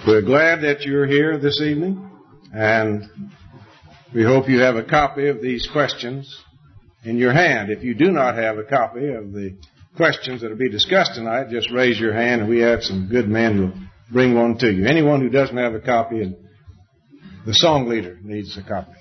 We're glad that you're here this evening, and we hope you have a copy of these questions in your hand. If you do not have a copy of the questions that will be discussed tonight, just raise your hand, and we have some good men who will bring one to you. Anyone who doesn't have a copy, and the song leader needs a copy.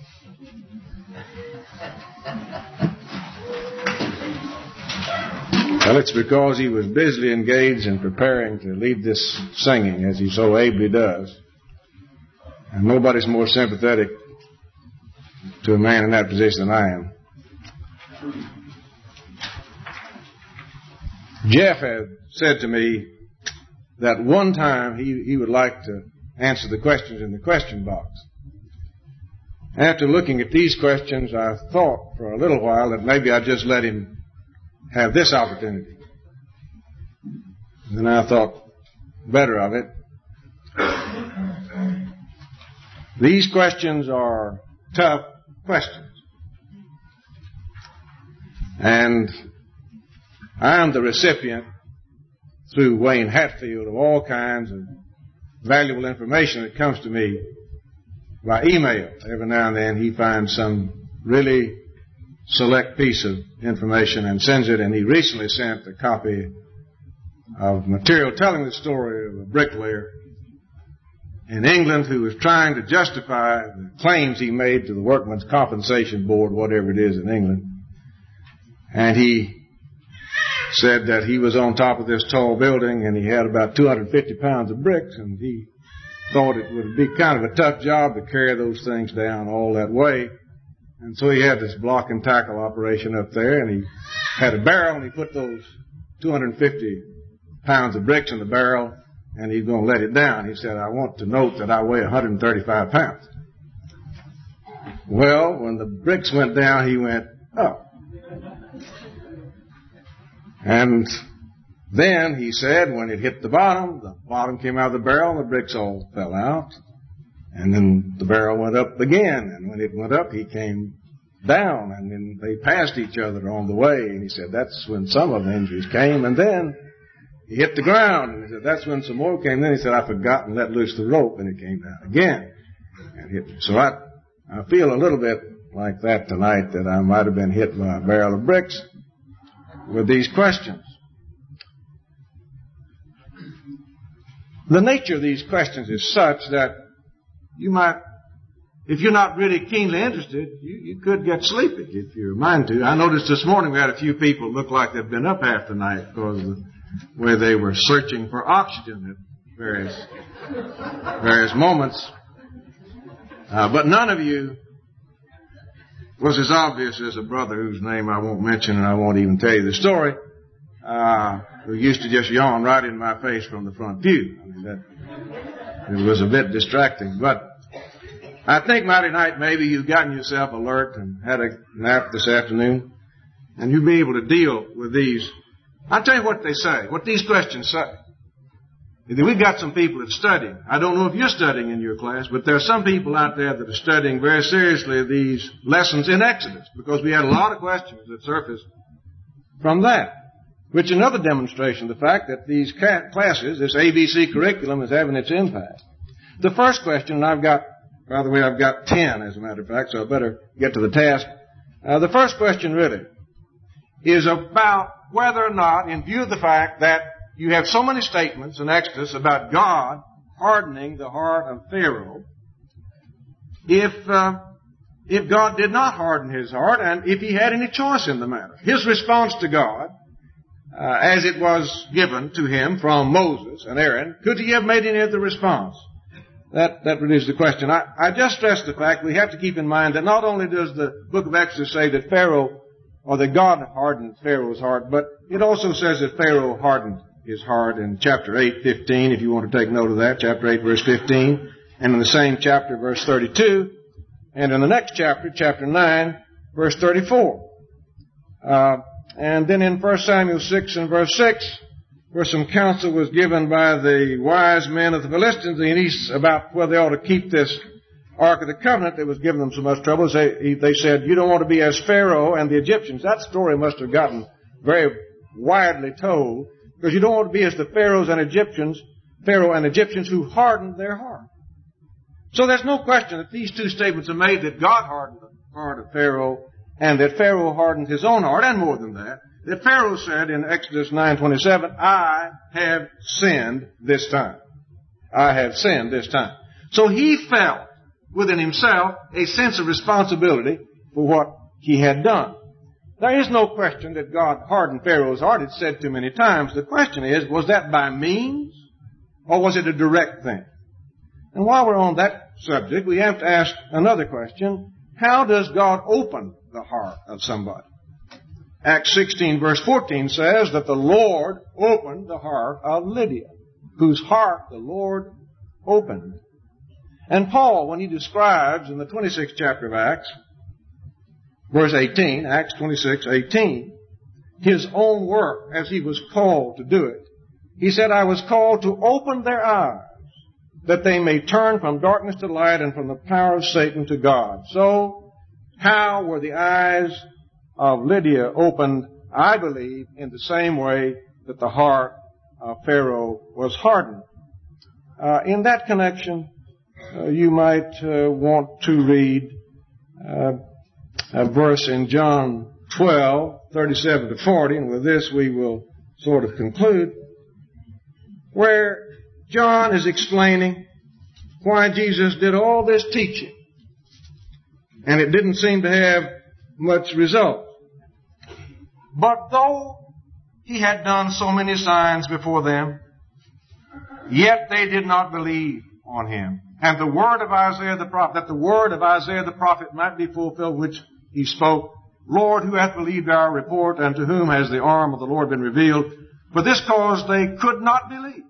Well, it's because he was busily engaged in preparing to lead this singing, as he so ably does. And nobody's more sympathetic to a man in that position than I am. Jeff had said to me that one time he would like to answer the questions in the question box. After looking at these questions, I thought for a little while that maybe I'd just let him have this opportunity. And then I thought better of it. These questions are tough questions. And I am the recipient through Wayne Hatfield of all kinds of valuable information that comes to me by email. Every now and then he finds some really select piece of information and sends it, and he recently sent a copy of material telling the story of a bricklayer in England who was trying to justify the claims he made to the Workmen's Compensation Board, whatever it is in England. And he said that he was on top of this tall building and he had about 250 pounds of bricks, and he thought it would be kind of a tough job to carry those things down all that way. And so he had this block and tackle operation up there, and he had a barrel, and he put those 250 pounds of bricks in the barrel, and he's going to let it down. He said, I want to note that I weigh 135 pounds. Well, when the bricks went down, he went up. And then, he said, when it hit the bottom came out of the barrel, and the bricks all fell out. And then the barrel went up again, and when it went up, he came down, and then they passed each other on the way, and he said that's when some of the injuries came, and then he hit the ground, and he said that's when some more came. Then he said, I forgot and let loose the rope, and it came down again. And hit. So I feel a little bit like that tonight, that I might have been hit by a barrel of bricks with these questions. The nature of these questions is such that you might, if you're not really keenly interested, you could get sleepy if you're mind to. I noticed this morning we had a few people who looked like they'd been up half the night because of the way they were searching for oxygen at various moments. But none of you was as obvious as a brother whose name I won't mention, and I won't even tell you the story, who used to just yawn right in my face from the front pew. I mean, it was a bit distracting, but I think mighty night maybe you've gotten yourself alert and had a nap this afternoon, and you'll be able to deal with these. I'll tell you what they say, what these questions say. We've got some people that study. I don't know if you're studying in your class, but there are some people out there that are studying very seriously these lessons in Exodus, because we had a lot of questions that surfaced from that. Which is another demonstration of the fact that these classes, this ABC curriculum, is having its impact. The first question, and I've got 10 as a matter of fact, so I better get to the task. The first question really is about whether or not, in view of the fact that you have so many statements in Exodus about God hardening the heart of Pharaoh, if God did not harden his heart, and if he had any choice in the matter. His response to God, as it was given to him from Moses and Aaron, could he have made any other response? That relieves the question. I just stress the fact we have to keep in mind that not only does the book of Exodus say that Pharaoh, or that God hardened Pharaoh's heart, but it also says that Pharaoh hardened his heart in chapter 8:15, if you want to take note of that, chapter 8, verse 15, and in the same chapter, verse 32, and in the next chapter, chapter 9, verse 34. And then in 1 Samuel 6 and verse 6, where some counsel was given by the wise men of the Philistines in the east about whether they ought to keep this Ark of the Covenant that was giving them so much trouble. They said, you don't want to be as Pharaoh and the Egyptians. That story must have gotten very widely told, because you don't want to be as the Pharaohs and Egyptians Pharaoh and Egyptians who hardened their heart. So there's no question that these two statements are made, that God hardened the heart of Pharaoh and that Pharaoh hardened his own heart, and more than that Pharaoh said in Exodus 9:27, I have sinned this time. I have sinned this time. So he felt within himself a sense of responsibility for what he had done. There is no question that God hardened Pharaoh's heart. It's said too many times. The question is, was that by means or was it a direct thing? And while we're on that subject, we have to ask another question. How does God open the heart of somebody? Acts 16 verse 14 says that the Lord opened the heart of Lydia, whose heart the Lord opened. And Paul, when he describes in the 26th chapter of Acts, verse 18, Acts 26:18, his own work as he was called to do it, he said, I was called to open their eyes, that they may turn from darkness to light and from the power of Satan to God. So, how were the eyes of Lydia opened? I believe in the same way that the heart of Pharaoh was hardened. In that connection, you might want to read a verse in John 12:37-40, and with this we will sort of conclude, where John is explaining why Jesus did all this teaching, and it didn't seem to have much result. But though he had done so many signs before them, yet they did not believe on him. And the word of Isaiah the prophet, that the word of Isaiah the prophet might be fulfilled, which he spoke, Lord, who hath believed our report, and to whom has the arm of the Lord been revealed? For this cause they could not believe.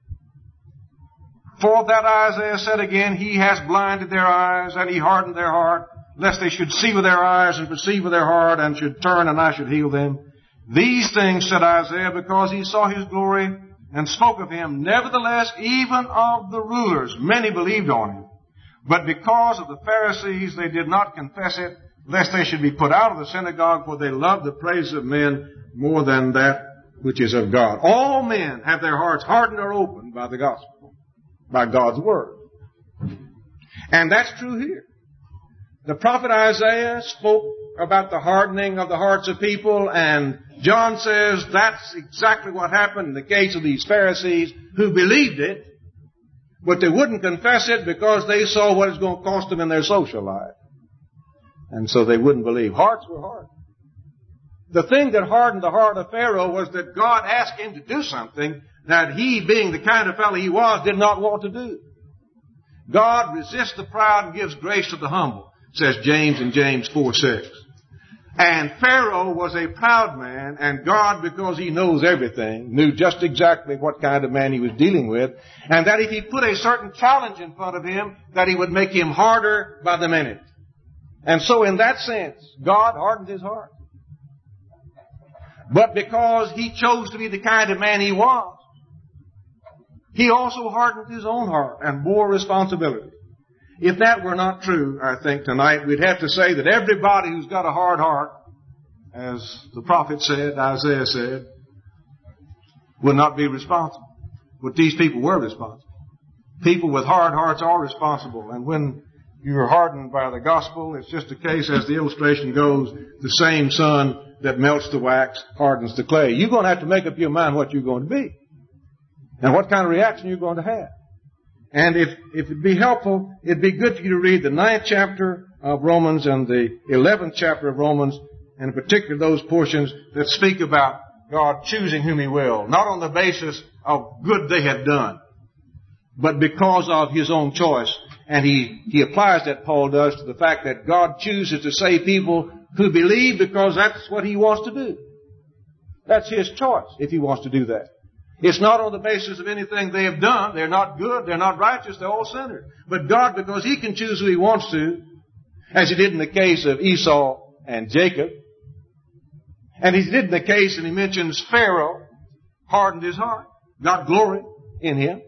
For that Isaiah said again, he has blinded their eyes, and he hardened their heart, lest they should see with their eyes and perceive with their heart, and should turn, and I should heal them. These things said Isaiah, because he saw his glory, and spoke of him. Nevertheless, even of the rulers, many believed on him. But because of the Pharisees, they did not confess it, lest they should be put out of the synagogue, for they loved the praise of men more than that which is of God. All men have their hearts hardened or opened by the gospel, by God's word. And that's true here. The prophet Isaiah spoke about the hardening of the hearts of people, and John says that's exactly what happened in the case of these Pharisees who believed it, but they wouldn't confess it because they saw what it was going to cost them in their social life. And so they wouldn't believe. Hearts were hardened. The thing that hardened the heart of Pharaoh was that God asked him to do something that he, being the kind of fellow he was, did not want to do. God resists the proud and gives grace to the humble, says James in James 4:6. And Pharaoh was a proud man, and God, because he knows everything, knew just exactly what kind of man he was dealing with, and that if he put a certain challenge in front of him, that he would make him harder by the minute. And so in that sense, God hardened his heart. But because he chose to be the kind of man he was, he also hardened his own heart and bore responsibility. If that were not true, I think tonight, we'd have to say that everybody who's got a hard heart, as the prophet said, Isaiah said, would not be responsible. But these people were responsible. People with hard hearts are responsible. And when you're hardened by the gospel, it's just a case, as the illustration goes, the same sun that melts the wax hardens the clay. You're going to have to make up your mind what you're going to be and what kind of reaction you're going to have. And if it'd be helpful, it'd be good for you to read the 9th chapter of Romans and the 11th chapter of Romans, and in particular those portions that speak about God choosing whom He will, not on the basis of good they have done, but because of His own choice. And he applies that, Paul does, to the fact that God chooses to save people who believe because that's what He wants to do. That's His choice if He wants to do that. It's not on the basis of anything they have done. They're not good. They're not righteous. They're all sinners. But God, because He can choose who He wants to, as He did in the case of Esau and Jacob, and He did in the case, and He mentions Pharaoh, hardened his heart, got glory in him,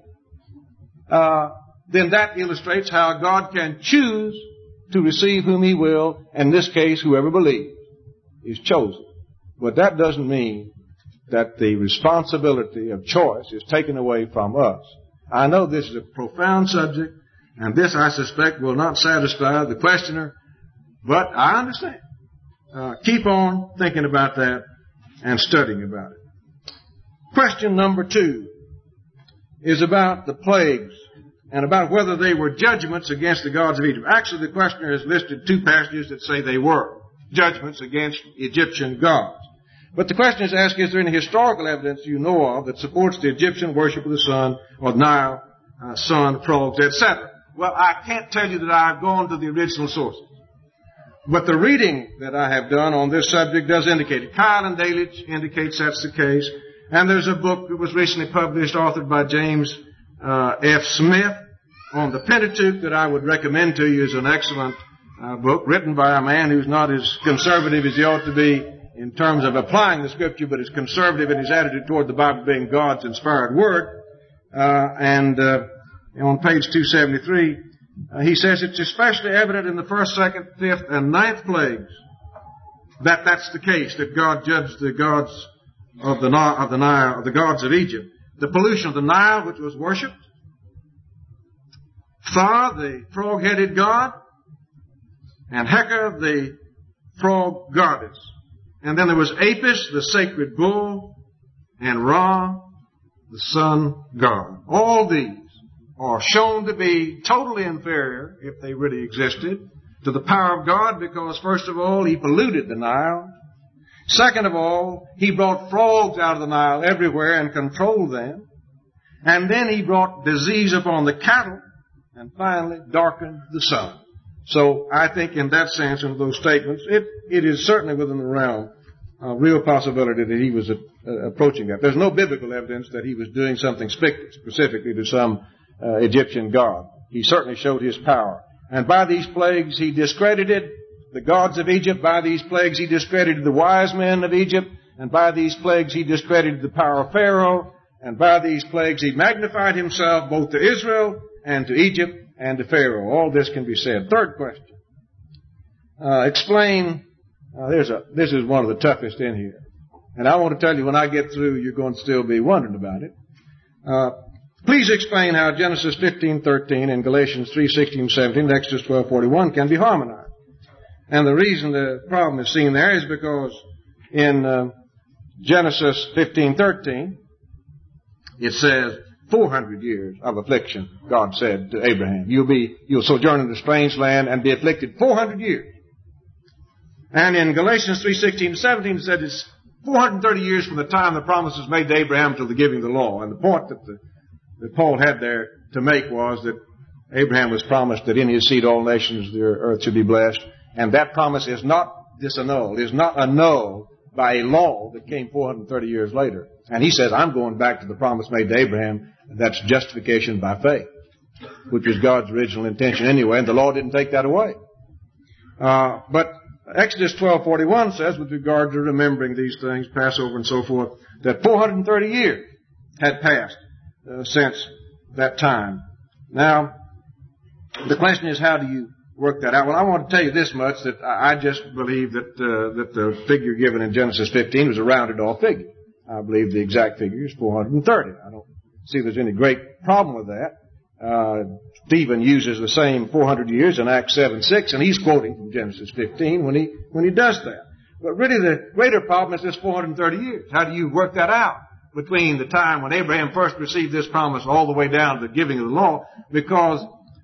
then that illustrates how God can choose to receive whom He will. In this case, whoever believes is chosen. But that doesn't mean that the responsibility of choice is taken away from us I know this is a profound subject, and this, I suspect, will not satisfy the questioner, but I understand. Keep on thinking about that and studying about it. Question number 2 is about the plagues and about whether they were judgments against the gods of Egypt. Actually, the questioner has listed 2 passages that say they were judgments against Egyptian gods. But the question is asked, is there any historical evidence you know of that supports the Egyptian worship of the sun, or Nile, sun, frogs, etc.? Well, I can't tell you that I've gone to the original sources. But the reading that I have done on this subject does indicate it. Kyle and Delitzsch indicates that's the case. And there's a book that was recently published, authored by James F. Smith, on the Pentateuch, that I would recommend to you as an excellent book, written by a man who's not as conservative as he ought to be in terms of applying the Scripture, but is conservative in his attitude toward the Bible being God's inspired Word. On page 273, he says it's especially evident in the 1st, 2nd, 5th, and 9th plagues that that's the case, that God judged the gods of the Nile, the gods of Egypt. The pollution of the Nile, which was worshipped. Thar, the frog-headed god. And Heka, the frog goddess. And then there was Apis, the sacred bull. And Ra, the sun god. All these are shown to be totally inferior, if they really existed, to the power of God, because first of all, he polluted the Nile. Second of all, he brought frogs out of the Nile everywhere and controlled them. And then he brought disease upon the cattle, and finally darkened the sun. So I think in that sense, in those statements, it is certainly within the realm of real possibility that he was approaching that. There's no biblical evidence that he was doing something specifically to some Egyptian god. He certainly showed his power. And by these plagues, he discredited the gods of Egypt. By these plagues, he discredited the wise men of Egypt. And by these plagues, he discredited the power of Pharaoh. And by these plagues, he magnified himself both to Israel and to Egypt and to Pharaoh. All this can be said. Third question. Explain. This is one of the toughest in here. And I want to tell you, when I get through, you're going to still be wondering about it. Please explain how Genesis 15:13 and Galatians 3:16-17 and Exodus 12:41 can be harmonized. And the reason the problem is seen there is because in Genesis 15:13 it says 400 years of affliction. God said to Abraham, you'll sojourn in a strange land and be afflicted 400 years. And in Galatians 3:16-17 it said it's 430 years from the time the promise was made to Abraham till the giving of the law. And the point that Paul had there to make was that Abraham was promised that in his seed all nations of the earth should be blessed. And that promise is not disannulled, is not annulled by a law that came 430 years later. And he says, I'm going back to the promise made to Abraham. That's justification by faith, which was God's original intention anyway, and the law didn't take that away. But Exodus 12:41 says, with regard to remembering these things, Passover and so forth, that 430 years had passed since that time. Now, the question is, how do you work that out? Well, I want to tell you this much, that I just believe that the figure given in Genesis 15 was a rounded off figure. I believe the exact figure is 430. I don't see there's any great problem with that. Stephen uses the same 400 years in Acts 7:6, and he's quoting from Genesis 15 when he does that. But really the greater problem is this 430 years. How do you work that out between the time when Abraham first received this promise all the way down to the giving of the law? Because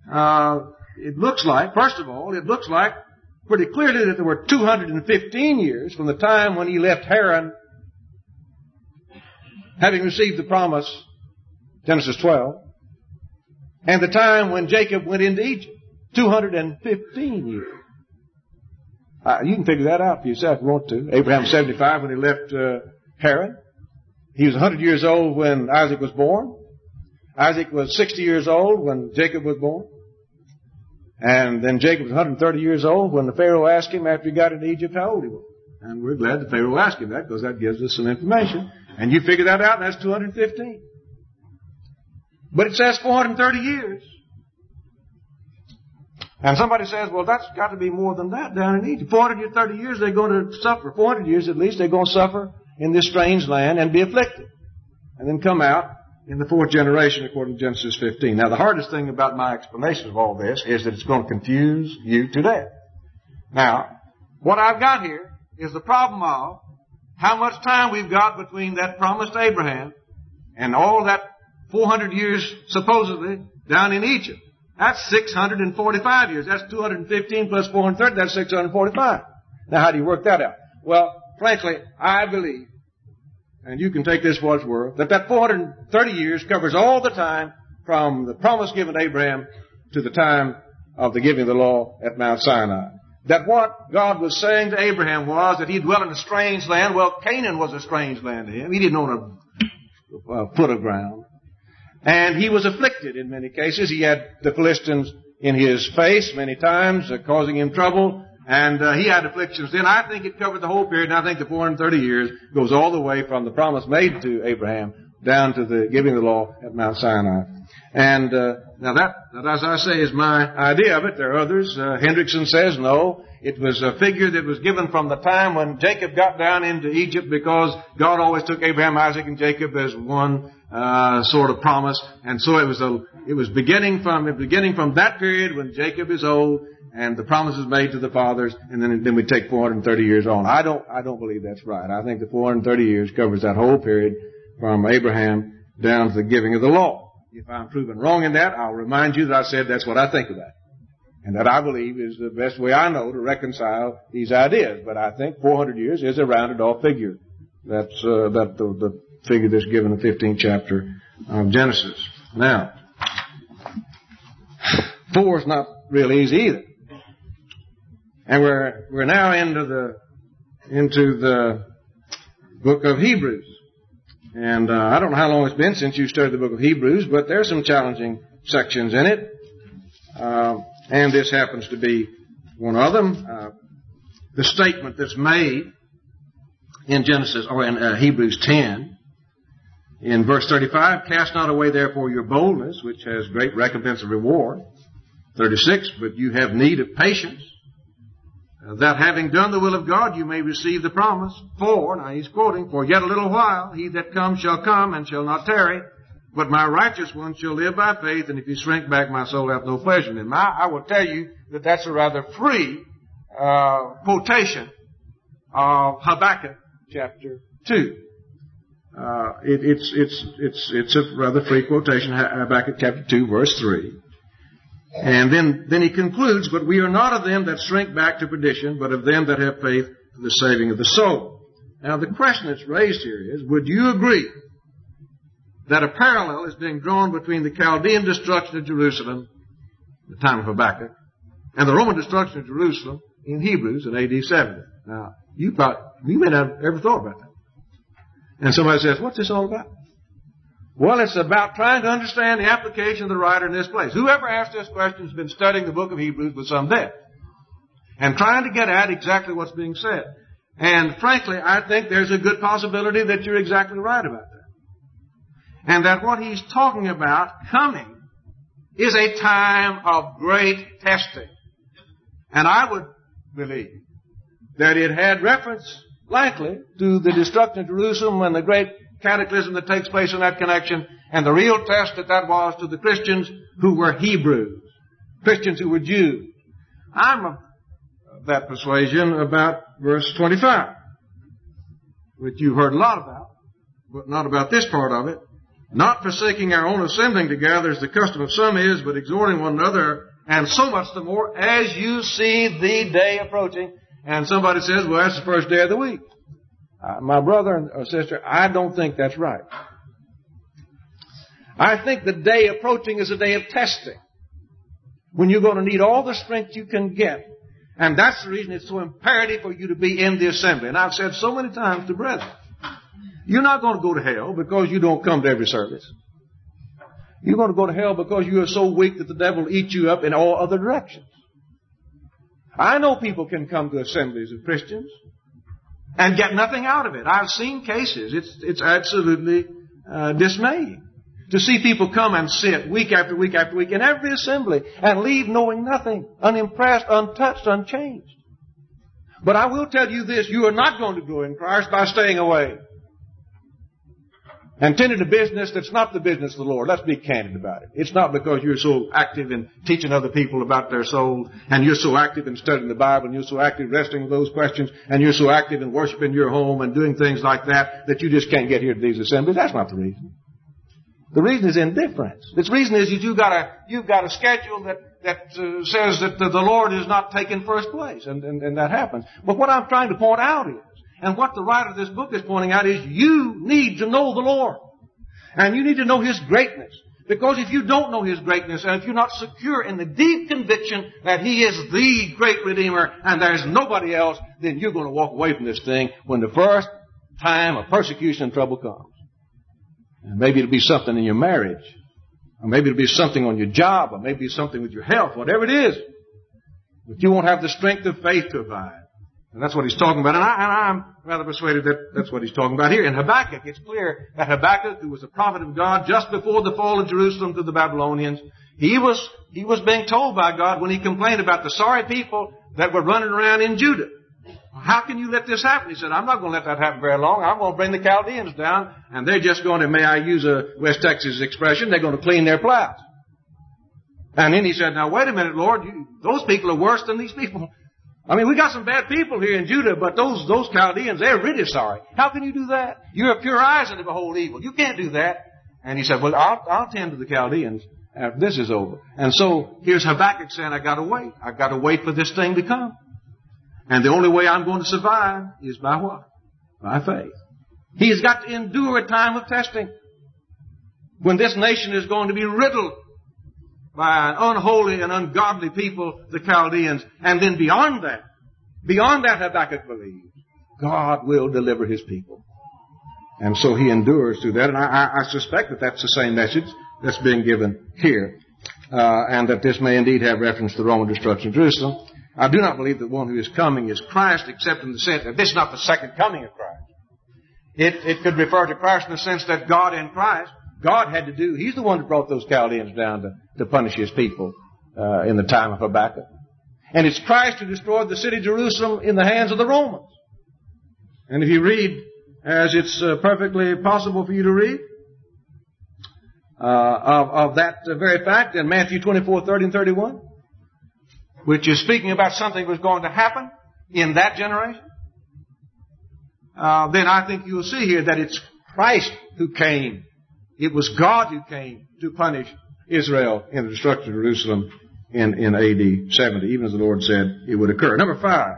it looks like, first of all, it looks like pretty clearly that there were 215 years from the time when he left Haran, having received the promise, Genesis 12, and the time when Jacob went into Egypt. 215 years. You can figure that out for yourself if you want to. Abraham was 75 when he left Haran. He was 100 years old when Isaac was born. Isaac was 60 years old when Jacob was born. And then Jacob was 130 years old when the Pharaoh asked him after he got into Egypt how old he was. And we're glad the Pharaoh asked him that because that gives us some information. And you figure that out, and that's 215. But it says 430 years. And somebody says, well, that's got to be more than that down in Egypt. 430 years they're going to suffer. 400 years at least they're going to suffer in this strange land and be afflicted. And then come out in the fourth generation according to Genesis 15. Now the hardest thing about my explanation of all this is that it's going to confuse you to death. Now, what I've got here is the problem of how much time we've got between that promise to Abraham and all that 400 years supposedly down in Egypt. That's 645 years. That's 215 plus 430. That's 645. Now, how do you work that out? Well, frankly, I believe, and you can take this for its worth, that 430 years covers all the time from the promise given to Abraham to the time of the giving of the law at Mount Sinai. That what God was saying to Abraham was that he dwelt in a strange land. Well, Canaan was a strange land to him. He didn't own a foot of ground. And he was afflicted in many cases. He had the Philistines in his face many times, causing him trouble. And he had afflictions then. I think it covered the whole period, and I think the 430 years goes all the way from the promise made to Abraham down to the giving of the law at Mount Sinai. And now that, as I say, is my idea of it. There are others. Hendrickson says, no, it was a figure that was given from the time when Jacob got down into Egypt, because God always took Abraham, Isaac, and Jacob as one sort of promise. And so it was beginning from that period when Jacob is old and the promise is made to the fathers, and then we take 430 years on. I don't believe that's right. I think the 430 years covers that whole period from Abraham down to the giving of the law. If I'm proven wrong in that, I'll remind you that I said that's what I think of that. And that I believe is the best way I know to reconcile these ideas. But I think 400 years is a rounded off figure. That's the figure that's given in the 15th chapter of Genesis. Now, 4 is not real easy either. And we're now into the book of Hebrews. And I don't know how long it's been since you studied the book of Hebrews, but there's some challenging sections in it. And this happens to be one of them. The statement that's made in Genesis, or in Hebrews 10, in verse 35, cast not away therefore your boldness, which has great recompense of reward. 36, but you have need of patience, that having done the will of God, you may receive the promise. For, now he's quoting, for yet a little while, he that comes shall come and shall not tarry, but my righteous one shall live by faith, and if you shrink back, my soul hath no pleasure in him. I will tell you that that's a rather free quotation of Habakkuk chapter 2. It's a rather free quotation, Habakkuk chapter 2, verse 3. And then he concludes, but we are not of them that shrink back to perdition, but of them that have faith for the saving of the soul. Now the question that's raised here is, would you agree that a parallel is being drawn between the Chaldean destruction of Jerusalem, the time of Habakkuk, and the Roman destruction of Jerusalem in Hebrews in AD 70? Now, you may not have ever thought about that. And somebody says, what's this all about? Well, it's about trying to understand the application of the writer in this place. Whoever asked this question has been studying the book of Hebrews with some depth and trying to get at exactly what's being said. And frankly, I think there's a good possibility that you're exactly right about that. And that what he's talking about coming is a time of great testing. And I would believe that it had reference, likely, to the destruction of Jerusalem and the great cataclysm that takes place in that connection, and the real test that was to the Christians who were Hebrews, Christians who were Jews. I'm of that persuasion about verse 25, which you've heard a lot about, but not about this part of it. Not forsaking our own assembling together as the custom of some is, but exhorting one another, and so much the more as you see the day approaching. And somebody says, well, that's the first day of the week. My brother or sister, I don't think that's right. I think the day approaching is a day of testing, when you're going to need all the strength you can get. And that's the reason it's so imperative for you to be in the assembly. And I've said so many times to brethren, you're not going to go to hell because you don't come to every service. You're going to go to hell because you are so weak that the devil will eat you up in all other directions. I know people can come to assemblies of Christians and get nothing out of it. I've seen cases. It's absolutely dismaying to see people come and sit week after week after week in every assembly and leave knowing nothing, unimpressed, untouched, unchanged. But I will tell you this, you are not going to grow in Christ by staying away. and tended a business that's not the business of the Lord. Let's be candid about it. It's not because you're so active in teaching other people about their soul, and you're so active in studying the Bible, and you're so active wrestling with those questions, and you're so active in worshiping your home and doing things like that, that you just can't get here to these assemblies. That's not the reason. The reason is indifference. The reason is you've got a schedule that says that the Lord is not taking first place, and that happens. But what I'm trying to point out is, and what the writer of this book is pointing out is, you need to know the Lord. And you need to know His greatness. Because if you don't know His greatness, and if you're not secure in the deep conviction that He is the great Redeemer and there's nobody else, then you're going to walk away from this thing when the first time of persecution and trouble comes. And maybe it'll be something in your marriage, or maybe it'll be something on your job, or maybe something with your health, whatever it is. But you won't have the strength of faith to abide. And that's what he's talking about. And I'm rather persuaded that that's what he's talking about here. In Habakkuk, it's clear that Habakkuk, who was a prophet of God just before the fall of Jerusalem to the Babylonians, he was being told by God when he complained about the sorry people that were running around in Judah. How can you let this happen? He said, I'm not going to let that happen very long. I'm going to bring the Chaldeans down, and they're just going to, may I use a West Texas expression, they're going to clean their plows. And then he said, now wait a minute, Lord, those people are worse than these people. I mean, we got some bad people here in Judah, but those Chaldeans, they're really sorry. How can you do that? You have pure eyes and to behold evil. You can't do that. And he said, well, I'll tend to the Chaldeans after this is over. And so here's Habakkuk saying, I got to wait. I've got to wait for this thing to come. And the only way I'm going to survive is by what? By faith. He's got to endure a time of testing when this nation is going to be riddled by an unholy and ungodly people, the Chaldeans. And then beyond that, Habakkuk believes, God will deliver His people. And so he endures through that. And I suspect that that's the same message that's being given here. And that this may indeed have reference to the Roman destruction of Jerusalem. I do not believe that one who is coming is Christ, except in the sense that this is not the second coming of Christ. It could refer to Christ in the sense that God and Christ, God had to do, He's the one that brought those Chaldeans down to punish His people in the time of Habakkuk. And it's Christ who destroyed the city of Jerusalem in the hands of the Romans. And if you read, as it's perfectly possible for you to read, of that very fact in Matthew 24:30 and 31, which is speaking about something that was going to happen in that generation, then I think you'll see here that it's Christ who came. It was God who came to punish Israel in the destruction of Jerusalem in AD 70, even as the Lord said it would occur. Number 5.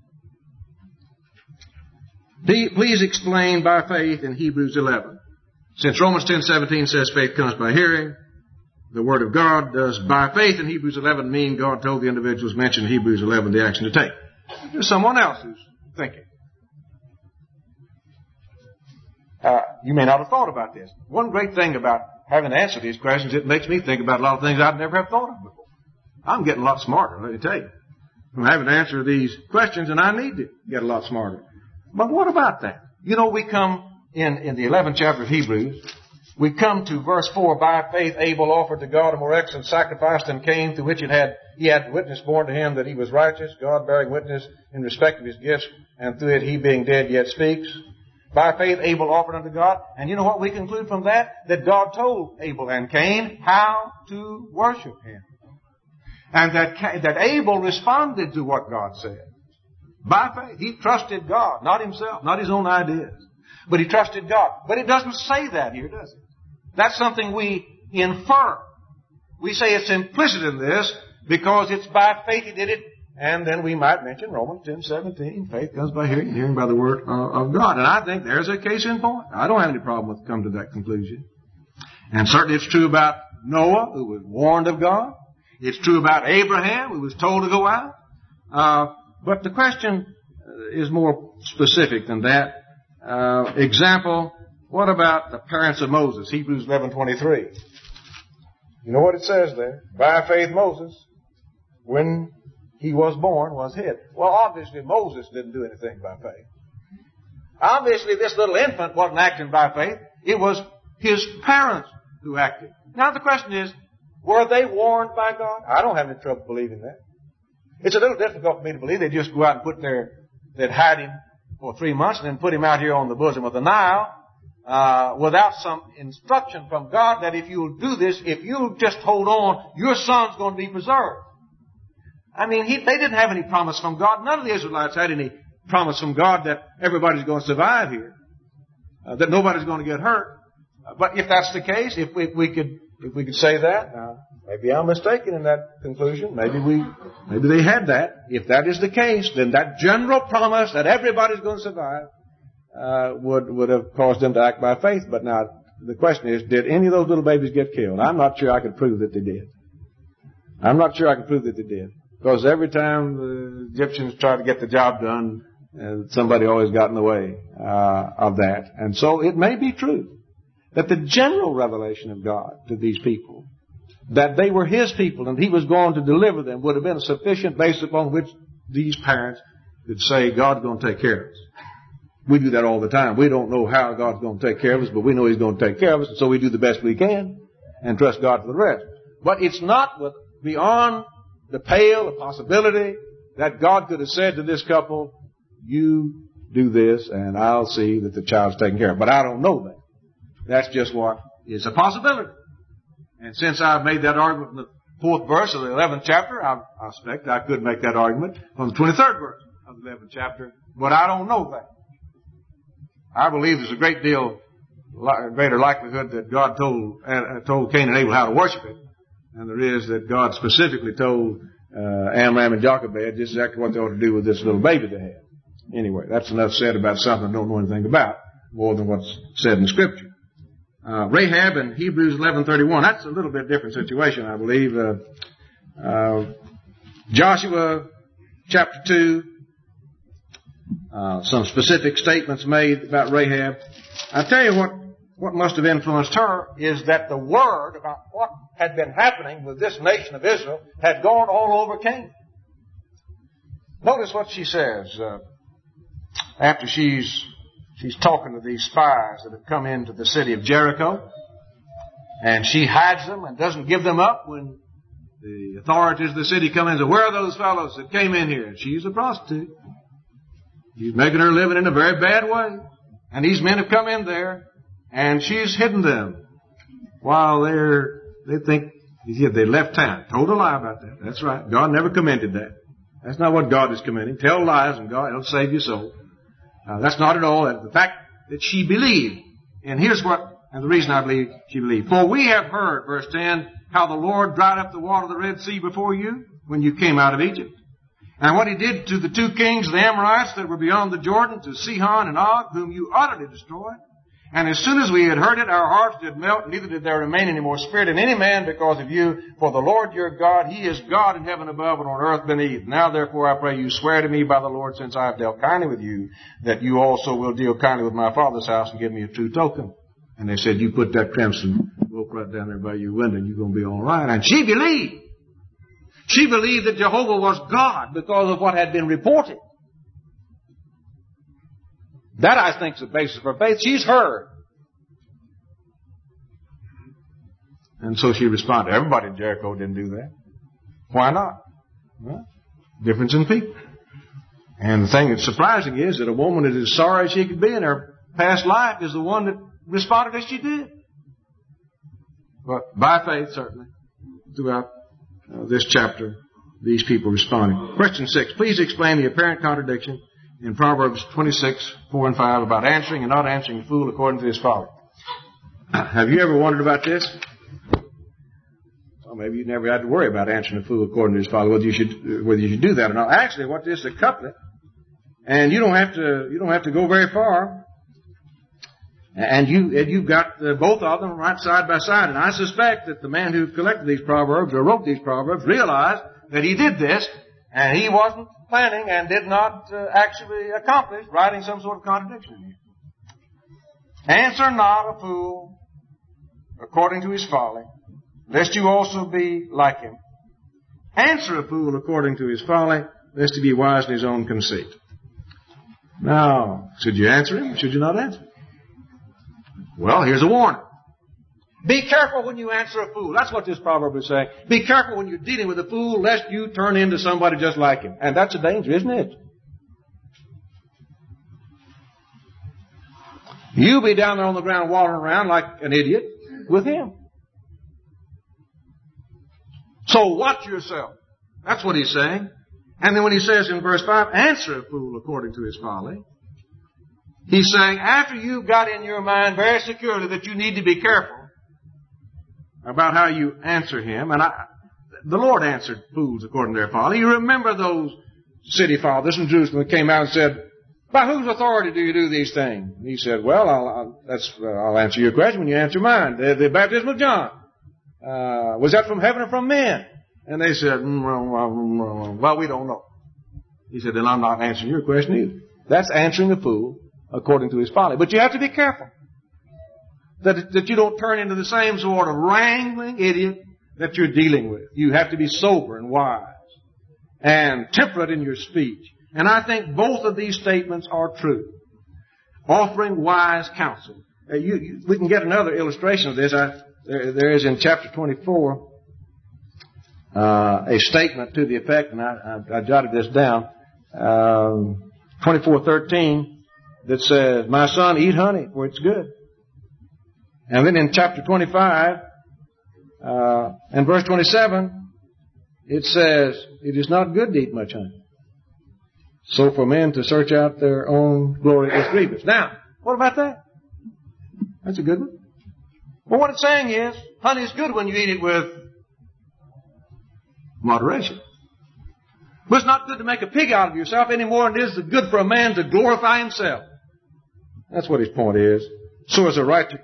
Please explain by faith in Hebrews 11. Since Romans 10:17 says faith comes by hearing, the Word of God does by faith in Hebrews 11 mean God told the individuals mentioned in Hebrews 11 the action to take. There's someone else who's thinking. You may not have thought about this. One great thing about having to answer these questions, it makes me think about a lot of things I'd never have thought of before. I'm getting a lot smarter, let me tell you. I'm having to answer these questions, and I need to get a lot smarter. But what about that? You know, we come in the 11th chapter of Hebrews, we come to verse 4, by faith Abel offered to God a more excellent sacrifice than Cain, through which he had witness borne to him that he was righteous, God bearing witness in respect of his gifts, and through it he being dead yet speaks. By faith Abel offered unto God. And you know what we conclude from that? That God told Abel and Cain how to worship Him. And that Abel responded to what God said. By faith. He trusted God, not himself, not his own ideas. But he trusted God. But it doesn't say that here, does it? That's something we infer. We say it's implicit in this because it's by faith he did it. And then we might mention Romans 10:17. Faith comes by hearing, and hearing by the word of God. And I think there's a case in point. I don't have any problem with coming to that conclusion. And certainly it's true about Noah, who was warned of God. It's true about Abraham, who was told to go out. But the question is more specific than that. Example, what about the parents of Moses? Hebrews 11:23. You know what it says there? By faith Moses, when he was born, was hid. Well, obviously Moses didn't do anything by faith. Obviously this little infant wasn't acting by faith. It was his parents who acted. Now the question is, were they warned by God? I don't have any trouble believing that. It's a little difficult for me to believe they'd just go out and they'd hide him for 3 months and then put him out here on the bosom of the Nile. without some instruction from God that if you'll do this, if you'll just hold on, your son's going to be preserved. I mean, they didn't have any promise from God. None of the Israelites had any promise from God that everybody's going to survive here, that nobody's going to get hurt. But if that's the case, if we could say that, maybe I'm mistaken in that conclusion. Maybe they had that. If that is the case, then that general promise that everybody's going to survive would have caused them to act by faith. But now the question is, did any of those little babies get killed? I'm not sure I can prove that they did. I'm not sure I can prove that they did. Because every time the Egyptians tried to get the job done, somebody always got in the way of that. And so it may be true that the general revelation of God to these people, that they were His people and He was going to deliver them, would have been a sufficient basis upon which these parents could say, God's going to take care of us. We do that all the time. We don't know how God's going to take care of us, but we know He's going to take care of us, and so we do the best we can and trust God for the rest. But it's not beyond the pale, the possibility that God could have said to this couple, you do this and I'll see that the child's taken care of. But I don't know that. That's just what is a possibility. And since I've made that argument in the 4th verse of the 11th chapter, I expect I could make that argument from the 23rd verse of the 11th chapter, but I don't know that. I believe there's a great deal greater likelihood that God told Cain and Abel how to worship it, and there is that God specifically told Amram and Jochebed just exactly what they ought to do with this little baby they had. Anyway, that's enough said about something I don't know anything about, more than what's said in Scripture. Rahab in Hebrews 11:31, that's a little bit different situation, I believe. Joshua chapter 2, some specific statements made about Rahab. I tell you what must have influenced her is that the word about what had been happening with this nation of Israel had gone all over Canaan. Notice what she says after she's talking to these spies that have come into the city of Jericho, and she hides them and doesn't give them up when the authorities of the city come in and say, where are those fellows that came in here? She's a prostitute. She's making her living in a very bad way. And these men have come in there, and she's hidden them while they think they left town. Told a lie about that. That's right. God never commended that. That's not what God is commending. Tell lies and God will save your soul. That's not at all. The fact that she believed. And here's the reason I believe she believed. For we have heard, verse 10, how the Lord dried up the water of the Red Sea before you when you came out of Egypt. And what He did to the 2 kings, the Amorites that were beyond the Jordan, to Sihon and Og, whom you utterly destroyed. And as soon as we had heard it, our hearts did melt, neither did there remain any more spirit in any man because of you. For the Lord your God, He is God in heaven above and on earth beneath. Now therefore I pray you, swear to me by the Lord, since I have dealt kindly with you, that you also will deal kindly with my father's house and give me a true token. And they said, you put that crimson rope right down there by your window and you're going to be all right. And she believed. She believed that Jehovah was God because of what had been reported. That, I think, is the basis of her faith. She's heard. And so she responded. Everybody in Jericho didn't do that. Why not? Well, difference in people. And the thing that's surprising is that a woman that is sorry as she could be in her past life is the one that responded as she did. But by faith, certainly, throughout this chapter, these people responded. Question 6. Please explain the apparent contradiction in Proverbs 26:4 and 5 about answering and not answering a fool according to his folly. Have you ever wondered about this? Well, maybe you never had to worry about answering a fool according to his folly, whether you should do that or not. Actually, what this is a couplet, and you don't have to go very far. And you've got both of them right side by side. And I suspect that the man who collected these proverbs or wrote these proverbs realized that he did this, and he wasn't planning and did not actually accomplish writing some sort of contradiction here. Answer not a fool according to his folly, lest you also be like him. Answer a fool according to his folly, lest he be wise in his own conceit. Now, should you answer him or should you not answer him? Well, here's a warning. Be careful when you answer a fool. That's what this proverb is saying. Be careful when you're dealing with a fool, lest you turn into somebody just like him. And that's a danger, isn't it? You'll be down there on the ground wandering around like an idiot with him. So watch yourself. That's what he's saying. And then when he says in verse 5, answer a fool according to his folly, he's saying after you've got in your mind very securely that you need to be careful about how you answer him, and the Lord answered fools according to their folly. You remember those city fathers in Jerusalem that came out and said, by whose authority do you do these things? And he said, well, I'll answer your question when you answer mine. The baptism of John, was that from heaven or from men? And they said, well, we don't know. He said, then I'm not answering your question either. That's answering the fool according to his folly. But you have to be careful that you don't turn into the same sort of wrangling idiot that you're dealing with. You have to be sober and wise and temperate in your speech. And I think both of these statements are true. Offering wise counsel. We can get another illustration of this. There is in chapter 24 a statement to the effect, and I jotted this down, 24:13, that says, my son, eat honey, for it's good. And then in chapter 25, and verse 27, it says, it is not good to eat much honey. So for men to search out their own glory is grievous. Now, what about that? That's a good one. Well, what it's saying is, honey is good when you eat it with moderation. But it's not good to make a pig out of yourself any more than it is good for a man to glorify himself. That's what his point is. So is a righteous...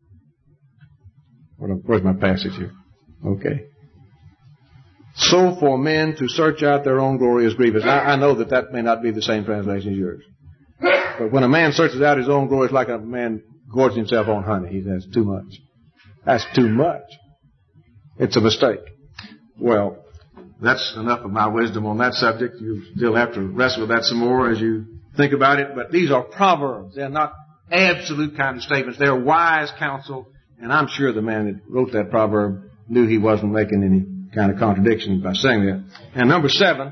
Where's my passage here? Okay. So for men to search out their own glory is grievous. I know that may not be the same translation as yours. But when a man searches out his own glory, it's like a man gorges himself on honey. That's too much. That's too much. It's a mistake. Well, that's enough of my wisdom on that subject. You still have to wrestle with that some more as you think about it. But these are proverbs. They're not absolute kind of statements. They're wise counsel. And I'm sure the man that wrote that proverb knew he wasn't making any kind of contradiction by saying that. And number 7,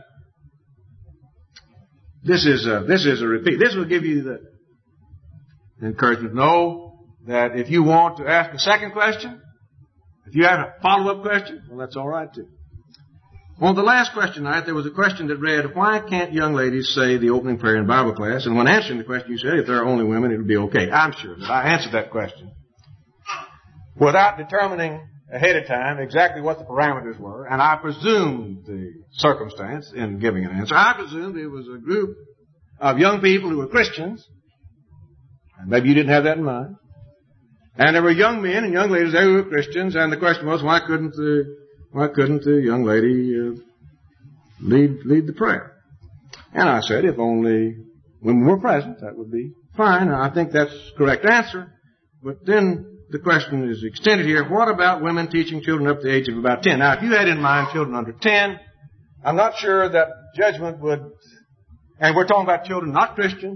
this is a repeat. This will give you the encouragement. Know that if you want to ask a second question, if you have a follow-up question, well, that's all right too. On the last question night, there was a question that read, why can't young ladies say the opening prayer in Bible class? And when answering the question, you said, if there are only women, it would be okay. I'm sure that I answered that question without determining ahead of time exactly what the parameters were, and I presumed the circumstance in giving an answer. I presumed it was a group of young people who were Christians, and maybe you didn't have that in mind, and there were young men and young ladies there who were Christians, and the question was, why couldn't the young lady lead the prayer? And I said, if only women were present, that would be fine, and I think that's the correct answer. But then the question is extended here. What about women teaching children up to the age of about 10? Now, if you had in mind children under 10, I'm not sure that judgment would, and we're talking about children not Christians,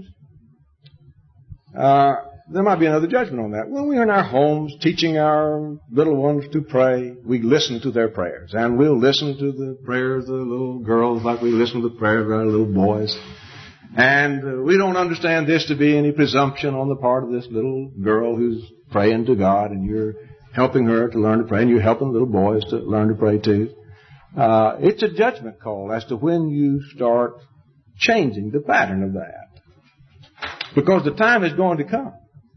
there might be another judgment on that. When we're in our homes teaching our little ones to pray, we listen to their prayers. And we'll listen to the prayers of the little girls like we listen to the prayers of our little boys. And we don't understand this to be any presumption on the part of this little girl who's praying to God, and you're helping her to learn to pray, and you're helping little boys to learn to pray too. It's a judgment call as to when you start changing the pattern of that. Because the time is going to come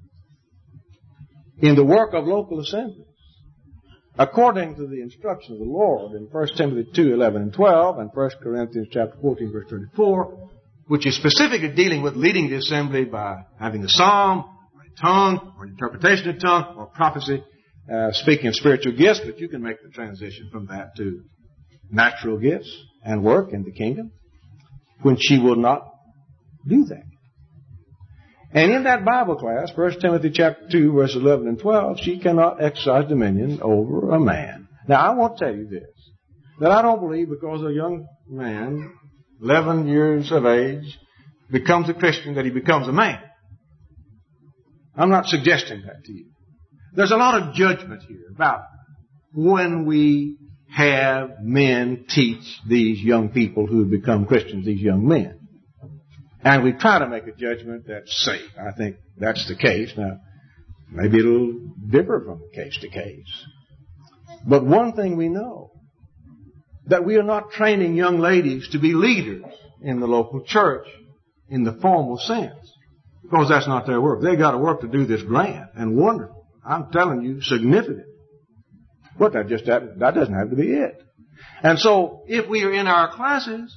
in the work of local assemblies, according to the instruction of the Lord in 1 Timothy 2:11 and 12, and 1 Corinthians chapter 14, verse 34, which is specifically dealing with leading the assembly by having a psalm, or a tongue, or an interpretation of tongue, or prophecy, speaking of spiritual gifts, but you can make the transition from that to natural gifts and work in the kingdom, when she will not do that. And in that Bible class, 1 Timothy chapter 2, verses 11 and 12, she cannot exercise dominion over a man. Now, I want to tell you this, that I don't believe because a young man, 11 years of age, becomes a Christian that he becomes a man. I'm not suggesting that to you. There's a lot of judgment here about when we have men teach these young people who have become Christians, these young men. And we try to make a judgment that's safe. I think that's the case. Now, maybe it'll differ from case to case. But one thing we know, that we are not training young ladies to be leaders in the local church in the formal sense. Because that's not their work. They got to work to do this grand and wonderful. I'm telling you, significant. But that doesn't have to be it. And so, if we are in our classes,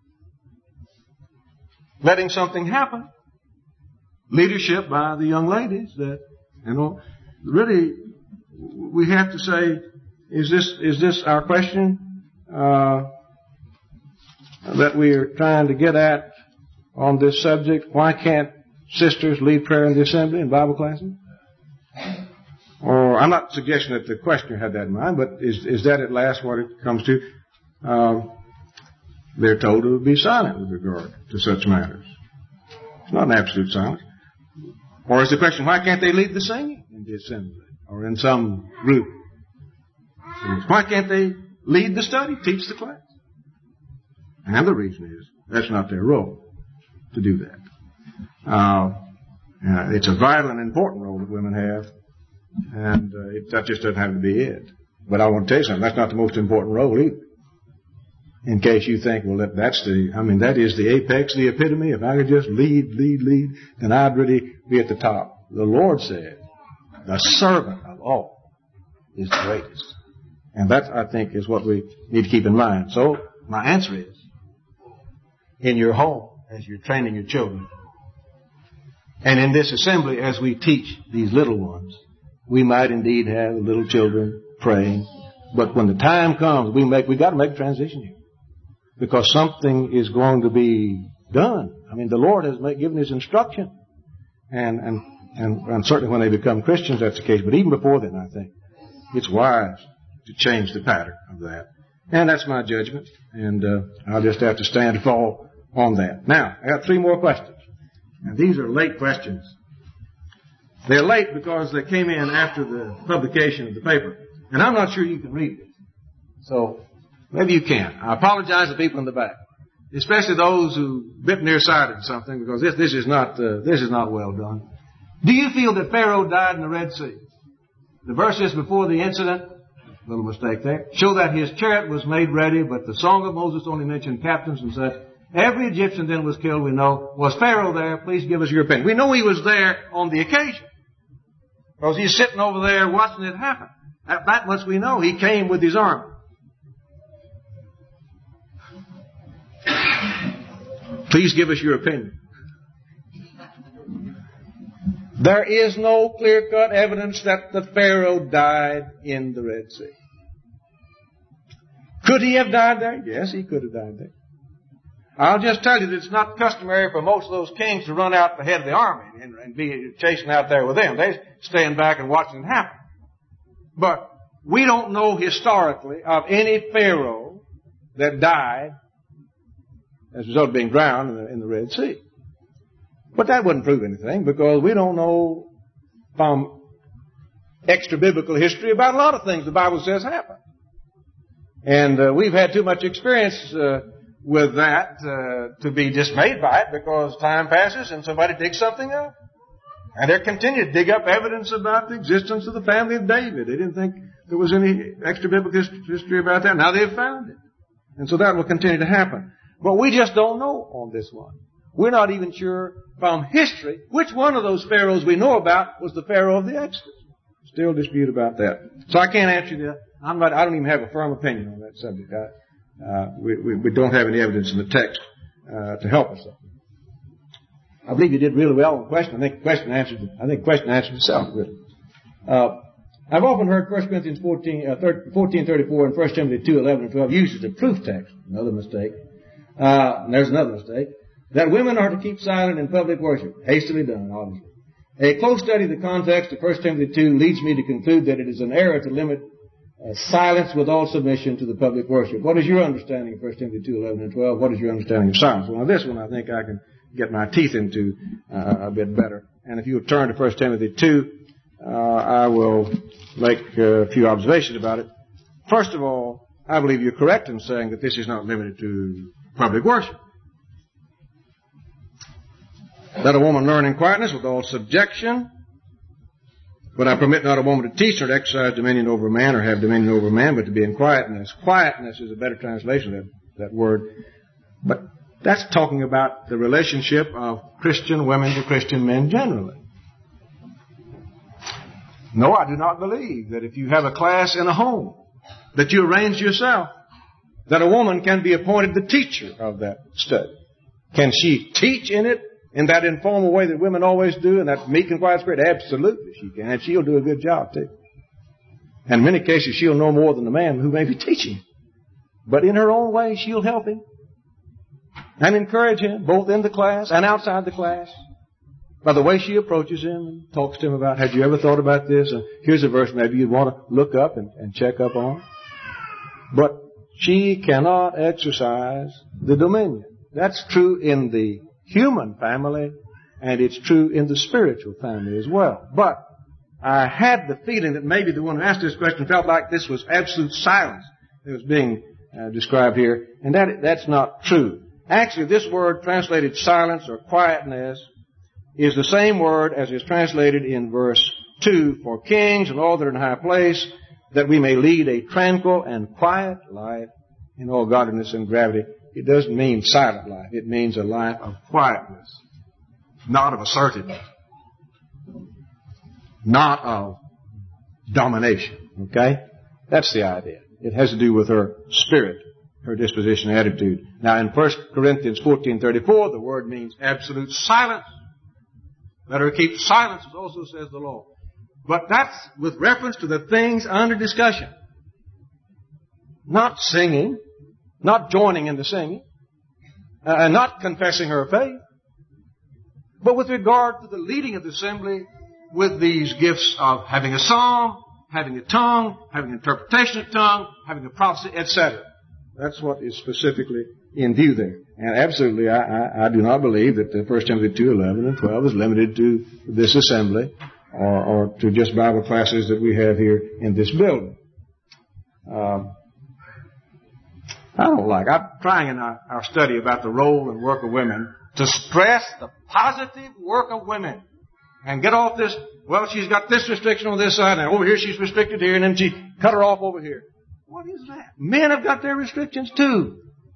letting something happen, leadership by the young ladies, that, really, we have to say, is this our question, that we are trying to get at on this subject? Why can't sisters lead prayer in the assembly and Bible classes? Or, I'm not suggesting that the questioner had that in mind, but is that at last what it comes to? They're told to be silent with regard to such matters. It's not an absolute silence. Or is the question, why can't they lead the singing in the assembly or in some group? Why can't they lead the study, teach the class? And the reason is, that's not their role to do that. It's a vital and important role that women have, and that just doesn't have to be it. But I want to tell you something, that's not the most important role either. In case you think, well, that is the apex, the epitome. If I could just lead, then I'd really be at the top. The Lord said, the servant of all is the greatest. And that, I think, is what we need to keep in mind. So, my answer is, in your home, as you're training your children, and in this assembly, as we teach these little ones, we might indeed have little children praying. But when the time comes, we got to make a transition here. Because something is going to be done. The Lord has given His instruction. And certainly when they become Christians, that's the case. But even before then, I think it's wise to change the pattern of that. And that's my judgment. And I'll just have to stand and fall on that. Now, I got 3 more questions. And these are late questions. They're late because they came in after the publication of the paper. And I'm not sure you can read it. So, maybe you can. I apologize to people in the back. Especially those who bit nearsighted something, because this is not well done. Do you feel that Pharaoh died in the Red Sea? The verses before the incident, little mistake there, show that his chariot was made ready, but the Song of Moses only mentioned captains and such. Every Egyptian then was killed, we know. Was Pharaoh there? Please give us your opinion. We know he was there on the occasion, because he's sitting over there watching it happen. That much we know. He came with his army. Please give us your opinion. There is no clear-cut evidence that the Pharaoh died in the Red Sea. Could he have died there? Yes, he could have died there. I'll just tell you that it's not customary for most of those kings to run out the head of the army and be chasing out there with them. They're staying back and watching it happen. But we don't know historically of any Pharaoh that died as a result of being drowned in the Red Sea. But that wouldn't prove anything, because we don't know from extra-biblical history about a lot of things the Bible says happen. And we've had too much experience with that to be dismayed by it, because time passes and somebody digs something up. And they're continuing to dig up evidence about the existence of the family of David. They didn't think there was any extra-biblical history about that. Now they've found it. And so that will continue to happen. But we just don't know on this one. We're not even sure from history which one of those pharaohs we know about was the Pharaoh of the Exodus. Still dispute about that. So I can't answer that. I don't even have a firm opinion on that subject. We don't have any evidence in the text to help us. I believe you did really well on the question. I think the question answered itself, really. I've often heard 1 Corinthians 14:34 and 1 Timothy 2:11 and 12 used as a proof text. Another mistake. And there's another mistake. That women are to keep silent in public worship. Hastily done, obviously. A close study of the context of 1 Timothy 2 leads me to conclude that it is an error to limit silence with all submission to the public worship. What is your understanding of 1 Timothy 2:11 and 12? What is your understanding of silence? Well, now this one I think I can get my teeth into a bit better. And if you would turn to 1 Timothy 2, I will make a few observations about it. First of all, I believe you're correct in saying that this is not limited to public worship. Let a woman learn in quietness with all subjection. But I permit not a woman to teach or to exercise dominion over a man or have dominion over a man, but to be in quietness. Quietness is a better translation of that word. But that's talking about the relationship of Christian women to Christian men generally. No, I do not believe that if you have a class in a home that you arrange yourself, that a woman can be appointed the teacher of that study. Can she teach in it in that informal way that women always do, in that meek and quiet spirit? Absolutely she can. And she'll do a good job too. And in many cases she'll know more than the man who may be teaching. But in her own way she'll help him and encourage him, both in the class and outside the class, by the way she approaches him and talks to him about, had you ever thought about this? And here's a verse maybe you'd want to look up and check up on. But she cannot exercise the dominion. That's true in the human family, and it's true in the spiritual family as well. But I had the feeling that maybe the one who asked this question felt like this was absolute silence that was being described here, and that's not true. Actually, this word translated silence or quietness is the same word as is translated in verse 2, for kings and all that are in high place, that we may lead a tranquil and quiet life in all godliness and gravity. It doesn't mean silent life. It means a life of quietness, not of assertiveness, not of domination. Okay? That's the idea. It has to do with her spirit, her disposition, attitude. Now, in 1 Corinthians 14:34, the word means absolute silence. Let her keep silence, as also says the law. But that's with reference to the things under discussion. Not singing, not joining in the singing, and not confessing her faith, but with regard to the leading of the assembly with these gifts of having a psalm, having a tongue, having interpretation of tongue, having a prophecy, etc. That's what is specifically in view there. And absolutely, I do not believe that the 1 Timothy 2:11 and 12 is limited to this assembly or to just Bible classes that we have here in this building. I'm trying in our study about the role and work of women to stress the positive work of women and get off this, well, she's got this restriction on this side and over here she's restricted here and then she cut her off over here. What is that? Men have got their restrictions too.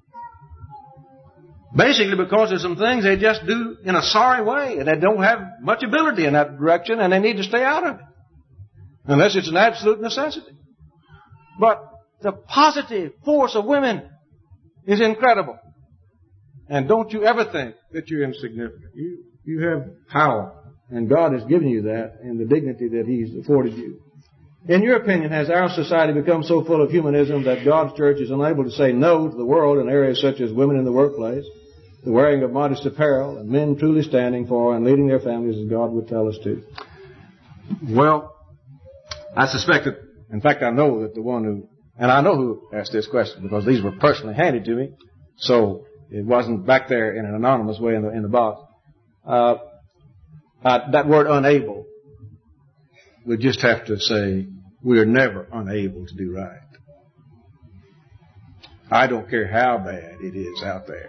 Basically because there's some things they just do in a sorry way and they don't have much ability in that direction and they need to stay out of it. Unless it's an absolute necessity. But the positive force of women is incredible. And don't you ever think that you're insignificant. You have power and God has given you that in the dignity that He's afforded you. In your opinion, has our society become so full of humanism that God's church is unable to say no to the world in areas such as women in the workplace, the wearing of modest apparel, and men truly standing for and leading their families as God would tell us to? Well, I suspect that, in fact, I know that the one who, and I know who asked this question because these were personally handed to me, so it wasn't back there in an anonymous way in the box. That word unable, we just have to say we are never unable to do right. I don't care how bad it is out there.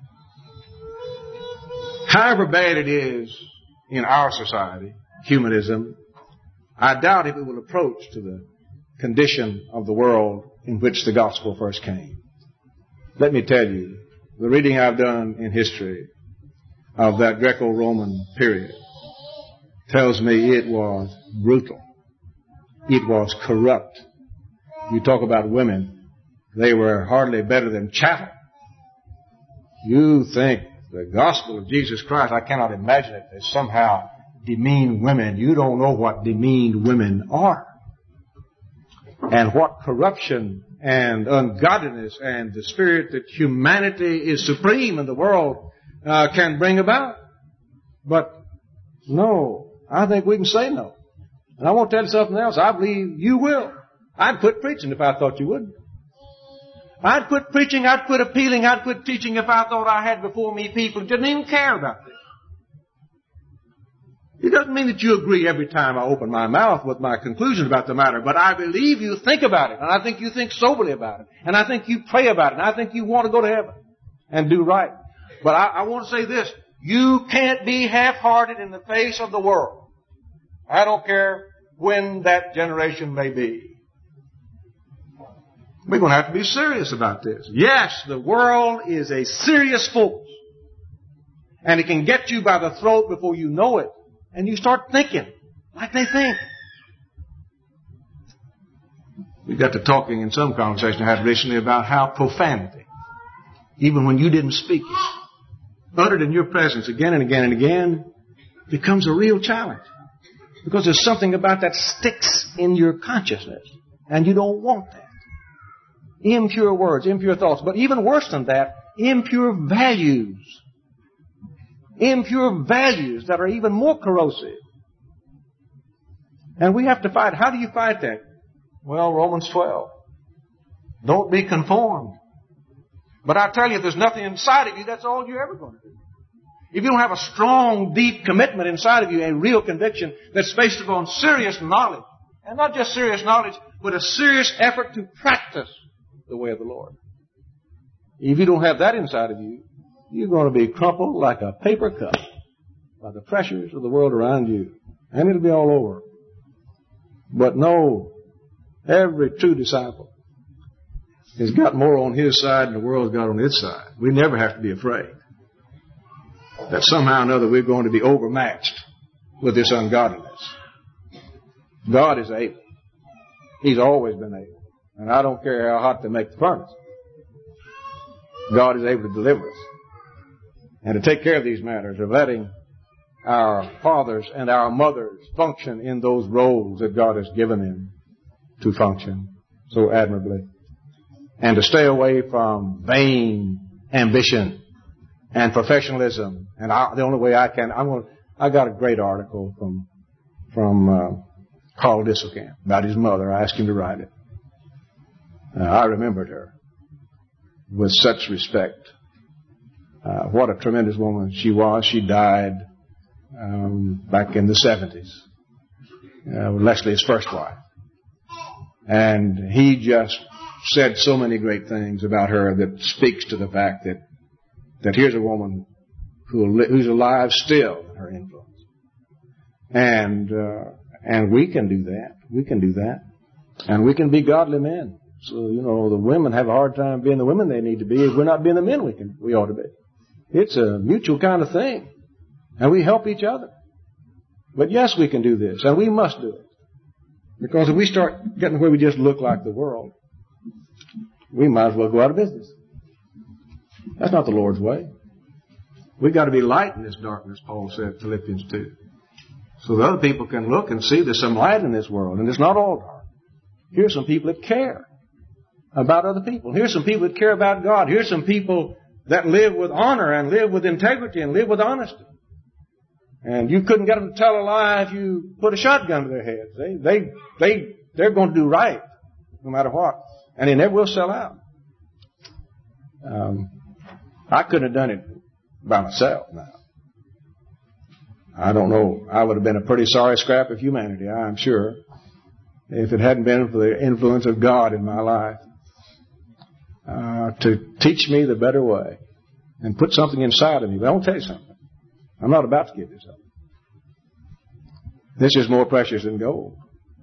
However bad it is in our society, humanism, I doubt if it will approach to the condition of the world in which the gospel first came. Let me tell you, the reading I've done in history of that Greco-Roman period tells me it was brutal. It was corrupt. You talk about women, they were hardly better than chattel. You think the gospel of Jesus Christ, I cannot imagine it as somehow demean women. You don't know what demeaned women are. And what corruption and ungodliness and the spirit that humanity is supreme in the world can bring about. But no, I think we can say no. And I want to tell you something else. I believe you will. I'd quit preaching if I thought you wouldn't. I'd quit preaching, I'd quit appealing, I'd quit teaching if I thought I had before me people who didn't even care about this. It doesn't mean that you agree every time I open my mouth with my conclusion about the matter, but I believe you think about it, and I think you think soberly about it, and I think you pray about it, and I think you want to go to heaven and do right. But I want to say this. You can't be half-hearted in the face of the world. I don't care when that generation may be. We're going to have to be serious about this. Yes, the world is a serious force. And it can get you by the throat before you know it. And you start thinking like they think. We got to talking in some conversation I had recently about how profanity, even when you didn't speak it, uttered in your presence again and again and again, becomes a real challenge. Because there's something about that sticks in your consciousness. And you don't want that. Impure words, impure thoughts. But even worse than that, impure values. Impure values that are even more corrosive. And we have to fight. How do you fight that? Well, Romans 12. Don't be conformed. But I tell you, if there's nothing inside of you, that's all you're ever going to do. If you don't have a strong, deep commitment inside of you, a real conviction that's based upon serious knowledge, and not just serious knowledge, but a serious effort to practice the way of the Lord. If you don't have that inside of you, you're going to be crumpled like a paper cup by the pressures of the world around you. And it'll be all over. But no, every true disciple has got more on his side than the world's got on its side. We never have to be afraid that somehow or another we're going to be overmatched with this ungodliness. God is able. He's always been able. And I don't care how hot they make the furnace. God is able to deliver us. And to take care of these matters of letting our fathers and our mothers function in those roles that God has given them to function so admirably. And to stay away from vain ambition and professionalism. And the only way I can, I got a great article from Carl Disselkamp about his mother. I asked him to write it. I remembered her with such respect. What a tremendous woman she was. She died back in the 70s. Leslie's first wife. And he just said so many great things about her that speaks to the fact that here's a woman who's alive still in her influence. And we can do that. We can do that. And we can be godly men. So, the women have a hard time being the women they need to be. If we're not being the men we ought to be. It's a mutual kind of thing. And we help each other. But yes, we can do this. And we must do it. Because if we start getting where we just look like the world, we might as well go out of business. That's not the Lord's way. We've got to be light in this darkness, Paul said, Philippians 2. So that other people can look and see there's some light in this world. And it's not all dark. Here's some people that care about other people. Here's some people that care about God. Here's some people that live with honor and live with integrity and live with honesty. And you couldn't get them to tell a lie if you put a shotgun to their heads. They're going to do right no matter what. And they never will sell out. I couldn't have done it by myself now. I don't know. I would have been a pretty sorry scrap of humanity, I'm sure, if it hadn't been for the influence of God in my life to teach me the better way and put something inside of me. But I want to tell you something. I'm not about to give this up. This is more precious than gold.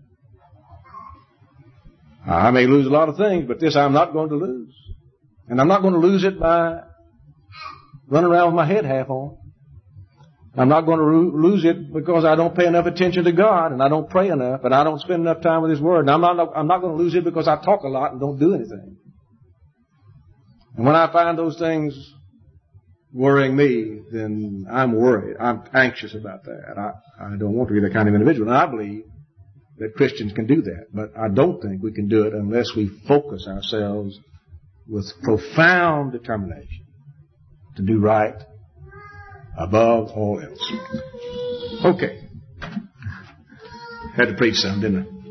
I may lose a lot of things, but this I'm not going to lose. And I'm not going to lose it by running around with my head half on. I'm not going to lose it because I don't pay enough attention to God and I don't pray enough and I don't spend enough time with His Word. And I'm not going to lose it because I talk a lot and don't do anything. And when I find those things worrying me, then I'm worried. I'm anxious about that. I don't want to be that kind of individual. And I believe that Christians can do that. But I don't think we can do it unless we focus ourselves with profound determination to do right above all else. Okay. Had to preach some, didn't I?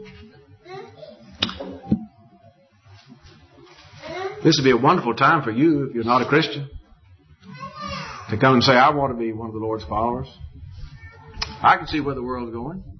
This would be a wonderful time for you, if you're not a Christian, to come and say, I want to be one of the Lord's followers. I can see where the world's going.